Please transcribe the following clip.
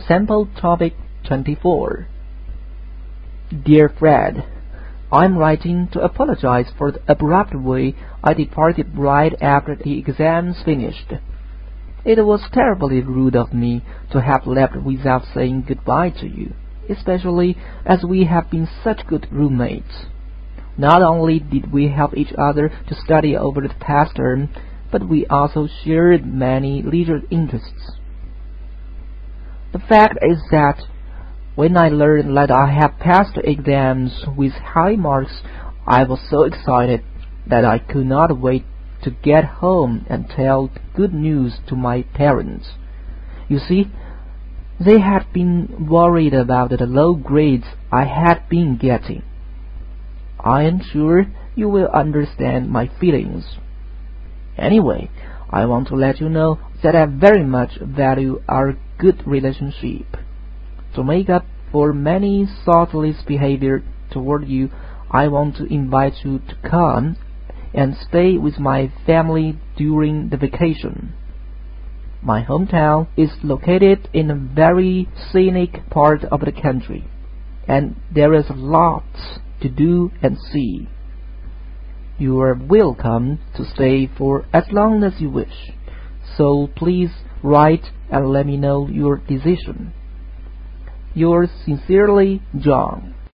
Sample Topic 24. Dear Fred, I'm writing to apologize for the abrupt way I departed right after the exams finished. It was terribly rude of me to have left without saying goodbye to you, especially as we have been such good roommates. Not only did we help each other to study over the past term, but we also shared many leisure interests. The fact is that when I learned that I had passed the exams with high marks, I was so excited that I could not wait to get home and tell the good news to my parents. You see, they had been worried about the low grades I had been getting. I am sure you will understand my feelings. Anyway, I want to let you know that I very much value our good relationship. To make up for many thoughtless behavior toward you, I want to invite you to come and stay with my family during the vacation. My hometown is located in a very scenic part of the country, and there is lots to do and see. You are welcome to stay for as long as you wish, so please write and let me know your decision. Yours sincerely, John.